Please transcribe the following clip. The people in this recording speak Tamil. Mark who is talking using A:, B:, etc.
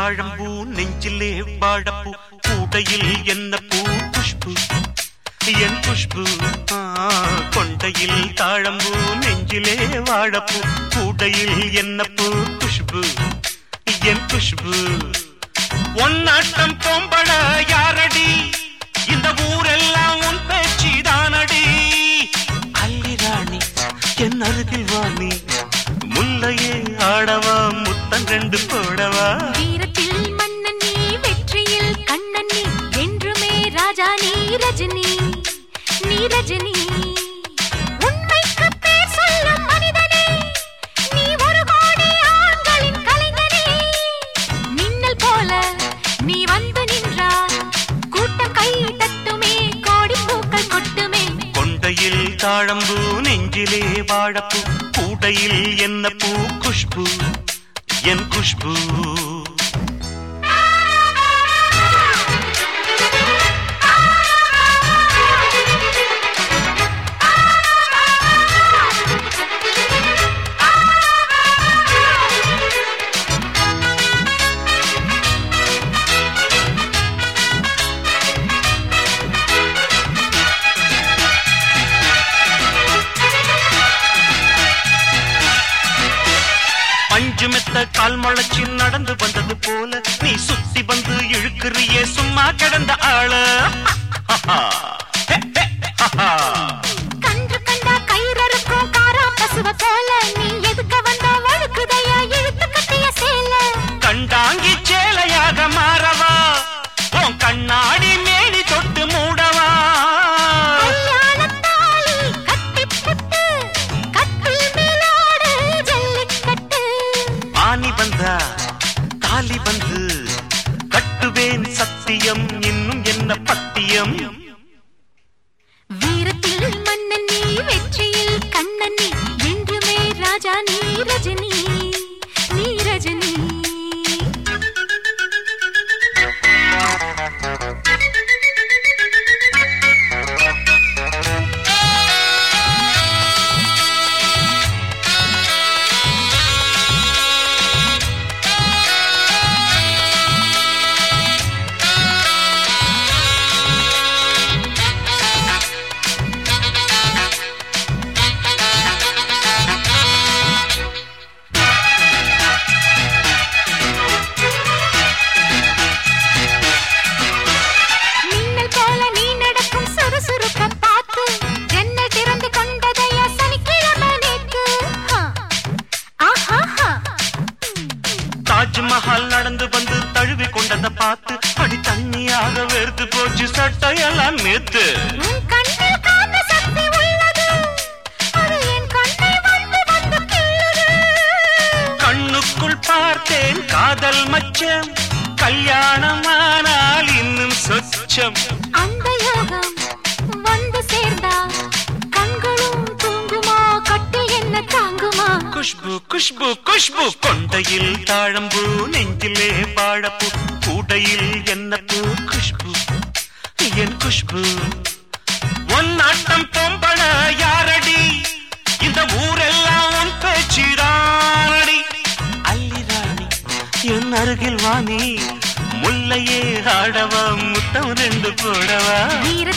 A: தாழம்பூ நெஞ்சிலே வாழப்பூ கூடையில் என்ன பூ குஷ்பு என் குஷ்பு கொண்டையில் தாழம்பூ நெஞ்சிலே வாழப்பூ கூடையில் என்ன பூ குஷ்பு என் குஷ்பு ஒன்னாட்டம் பொம்பள யாரடி இந்த ஊரெல்லாம் உன் பேச்சு தானடி அல்லி ராணி என் அருகில் வாணி முல்லையே ஆடவா முத்தம் ரெண்டு போடவா
B: வீரத்தில் மன்னன் நீ வெற்றியில் கண்ணன் நீ என்றுமே ராஜா நீ ரஜினி நீ ரஜினி உண்மைக்கு பேர் சொல்லும் மனிதனே நீ ஒரு கோடி ஆண்களின் கலைஞனே மின்னல் போல நீ வந்து நின்றால் கூட்டம் கை தட்டுமே கோடி பூக்கள் கொட்டுமே
A: கொண்டையில் தாழம்பூ நெஞ்சிலே வாழப்பூ கூடையில் என்ன பூ குஷ்பு என் குஷ்பு பஞ்சுமெத்த கால் முளைச்சி நடந்து வந்தது போல நீ சுத்தி வந்து இழுக்கிறியே சும்மா கிடந்த ஆள
B: கன்று கண்டா கயிறறுக்கும் காரா பசுவ போல நீ எதுக்க வந்தா வழுக்குதையா இழுத்து கட்டிய சேல
A: கண்டாங்கி சேலையாக மாறவா உன் கண்ணாடி மேனி தொட்டு மூடவா ஆனி வந்தா தாலி வந்து கட்டுவேன் சத்தியம் இன்னும் என்ன பத்தியம்
B: வீரத்தில் மன்னன் நீ வெற்றியில் கண்ணன் நீ என்றுமே ராஜா நீ ரஜினி நீ ரஜினி
A: தாஜ்மஹால் நடந்து வந்து தழுவி கொண்டதை பார்த்து அடி தண்ணியாக வெறுத்து போச்சு சட்டையெல்லாம் நேத்து கண்ணுக்குள் பார்த்தேன் காதல் மச்சம் கல்யாணமானால் இன்னும் சொச்சம்
B: அந்த யோகம் வந்து சேர்ந்தா கண்களும் தூங்குமா கட்டில் என்ன தாங்குமா
A: குஷ்பு குஷ்பு குஷ்பு கொண்டையில் தாழம்பூ நெஞ்சிலே வாழப்பூ கூடையில் என்ன பூ குஷ்பு என் குஷ்பு ஒன்னாட்டம் பொம்பள யாரடி இந்த ஊரெல்லாம் உன் பேச்சிடானடி அல்லி ராணி என் அருகில் வாணி முல்லையே ஆடவா முத்தம் ரெண்டு போடவா